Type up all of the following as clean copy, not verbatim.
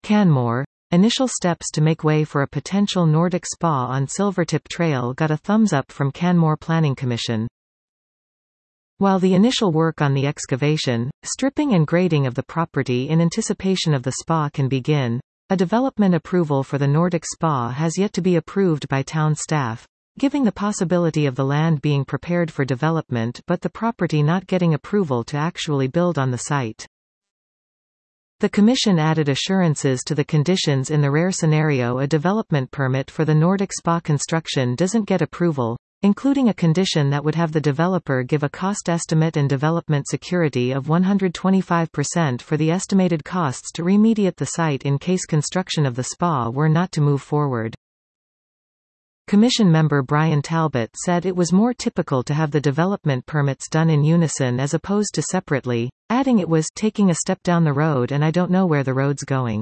Canmore. Initial steps to make way for a potential Nordic spa on Silvertip Trail got a thumbs up from Canmore Planning Commission. While the initial work on the excavation, stripping and grading of the property in anticipation of the spa can begin, a development approval for the Nordic spa has yet to be approved by town staff, giving the possibility of the land being prepared for development but the property not getting approval to actually build on the site. The Commission added assurances to the conditions in the rare scenario a development permit for the Nordic spa construction doesn't get approval, including a condition that would have the developer give a cost estimate and development security of 125% for the estimated costs to remediate the site in case construction of the spa were not to move forward. Commission member Brian Talbot said it was more typical to have the development permits done in unison as opposed to separately, adding it was taking a step down the road and I don't know where the road's going.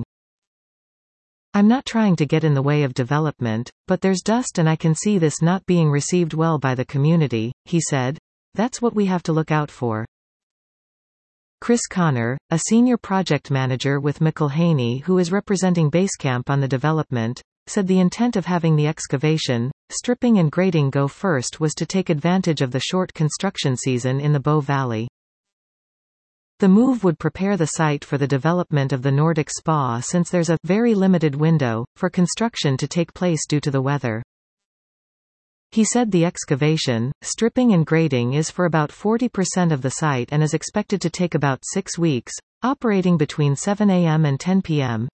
I'm not trying to get in the way of development, but there's dust and I can see this not being received well by the community, he said. That's what we have to look out for. Chris Connor, a senior project manager with McElhaney who is representing Basecamp on the development, said the intent of having the excavation, stripping and grading go first was to take advantage of the short construction season in the Bow Valley. The move would prepare the site for the development of the Nordic spa since there's a very limited window for construction to take place due to the weather. He said the excavation, stripping and grading is for about 40% of the site and is expected to take about 6 weeks, operating between 7 a.m. and 10 p.m.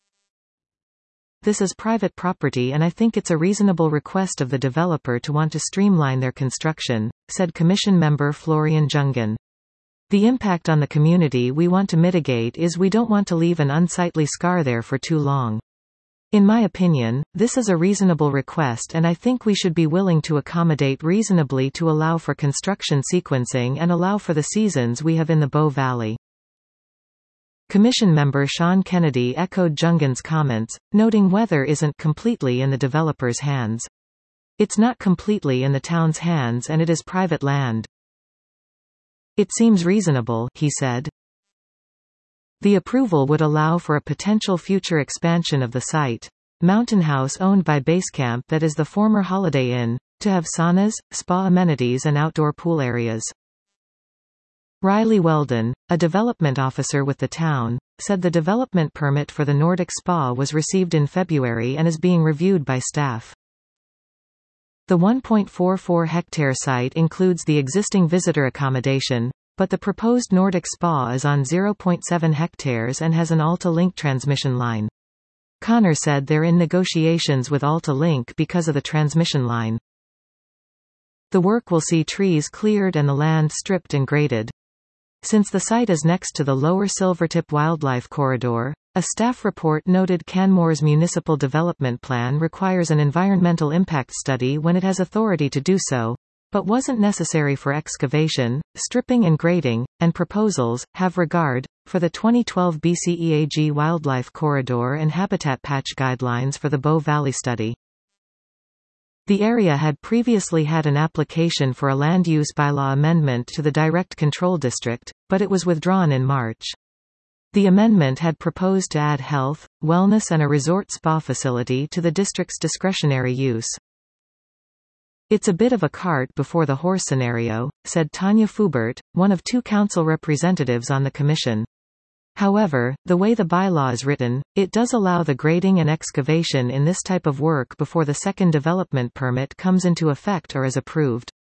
This is private property and I think it's a reasonable request of the developer to want to streamline their construction, said Commission member Florian Jungen. The impact on the community we want to mitigate is we don't want to leave an unsightly scar there for too long. In my opinion, this is a reasonable request and I think we should be willing to accommodate reasonably to allow for construction sequencing and allow for the seasons we have in the Bow Valley. Commission member Sean Kennedy echoed Jungen's comments, noting weather isn't completely in the developer's hands. It's not completely in the town's hands and it is private land. It seems reasonable, he said. The approval would allow for a potential future expansion of the site, Mountain House owned by Basecamp that is the former Holiday Inn, to have saunas, spa amenities and outdoor pool areas. Riley Weldon, a development officer with the town, said the development permit for the Nordic spa was received in February and is being reviewed by staff. The 1.44-hectare site includes the existing visitor accommodation, but the proposed Nordic spa is on 0.7 hectares and has an Alta-Link transmission line. Connor said they're in negotiations with Alta-Link because of the transmission line. The work will see trees cleared and the land stripped and graded. Since the site is next to the Lower Silvertip Wildlife Corridor, a staff report noted Canmore's municipal development plan requires an environmental impact study when it has authority to do so, but wasn't necessary for excavation, stripping and grading, and proposals have regard for the 2012 BCEAG Wildlife Corridor and Habitat Patch Guidelines for the Bow Valley study. The area had previously had an application for a land use bylaw amendment to the Direct Control District, but it was withdrawn in March. The amendment had proposed to add health, wellness and a resort spa facility to the district's discretionary use. It's a bit of a cart before the horse scenario, said Tanya Fubert, one of 2 council representatives on the commission. However, the way the bylaw is written, it does allow the grading and excavation in this type of work before the second development permit comes into effect or is approved.